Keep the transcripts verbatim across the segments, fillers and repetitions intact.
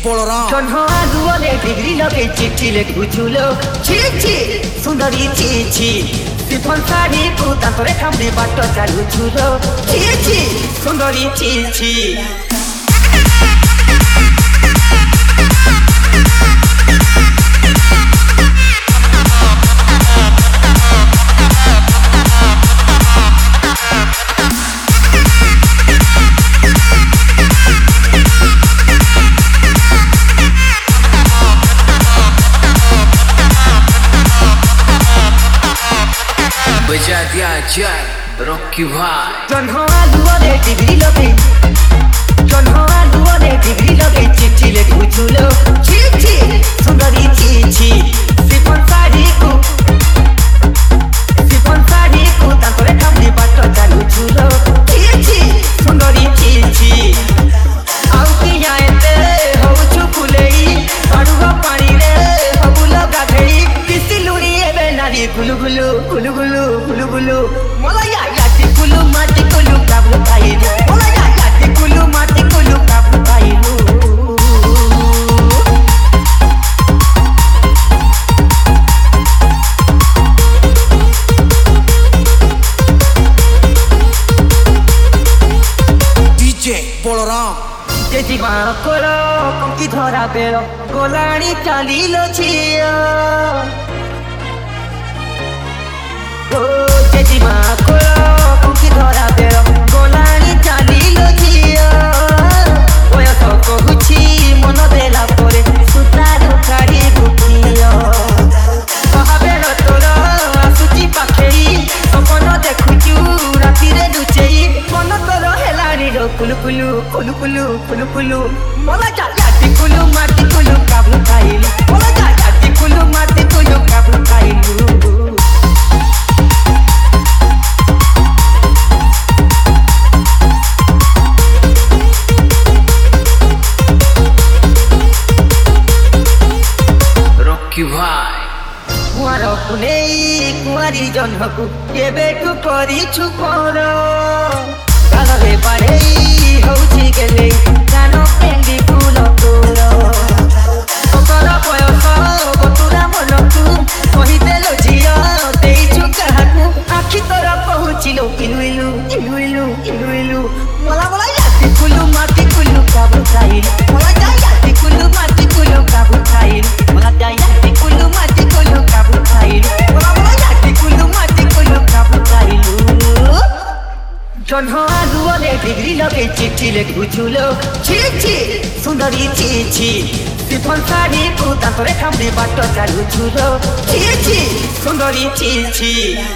बलराम कन्हा दुआरे डिग्री लगे चिट्ठी लिखुछुलो छि छि सुंदरी छि छि सिफन साड़ी को दांतरे खामने बाट चालुछुलो छि छि सुंदरी छि छि बजा दिया जाए रॉकी भाई कन्हा दुआरे डिग्री लगे कन्हा दुआरे डिग्री लगे चिट्ठी लिखुछुलो छि छि सुंदरी छि छि सिफन साड़ी को सिफन साड़ी को दांतरे खामने बाट चालुछुलो छि छि सुंदरी छि छि आउ कि जाएते होउछु फुलेई अडुगा पानी रे हबुला गाधेई किसी लुड़ी एबे नारी गुलु गुलु गुलु गुलु गुलु गुलु मोला या याती गुलु माटी गुलु काबु खाइलु मोला या याती गुलु माटी गुलु काबु खाइलु डीजे बलराम जेजी मा कोलो कंकी धरा बेलो गोलाणी चालीलो छिया ओ जेजी मा कोलो कंकी धरा बेलो गोलाणी चालीलो छिया ओया तो कहूची मन देला परे सुतार खाड़ी दुखियो कहाबेलो तोर आसुची पाखेई सपन देखुचू राती रे लुचेई मन तोर हेलानी रो कुलु कुलु कुलु कुलु कुलु कुलु मोला जा याती कुलु माटी कुलु काबु खाइलु मोला जा याती कुलु माटी कुलु काबु खाइलु रॉकी भाई कुआर कुनेई कुआरी जन्मकु केबेठु करिछु कर कालरे पारेई होउछि गेले कानो पेंडी फूल तोर ओकर बयस बतुरा मनकु कहि देलो झिया देइछु काहाकु आखि तोरा पहुँचिलो इलुइलु इलुइलु इलुइलु मोला मोला याती कुलु माटी कुलु काबु खाइलु मोला जा याती कुलु माटी कुलु काबु खाइलु मोला जा याती कुलु माटी कुलु काबु खाइलु मोला मोला याती कुलु माटी कुलु काबु खाइलु कन्हा दुआरे डिग्री लगे चिट्ठी लिखुछुलो छि छि सुंदरी छि छि सिफन साड़ी को दांतरे खामने बाट चालुछुलो छि छि सुंदरी छि छि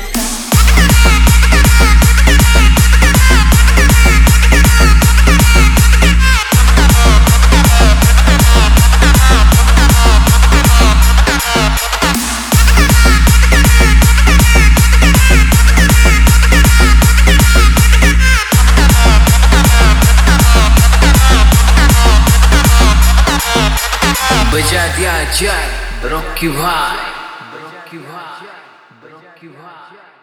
बजा दिया जाए रॉकी भाई रॉकी भाई रॉकी भाई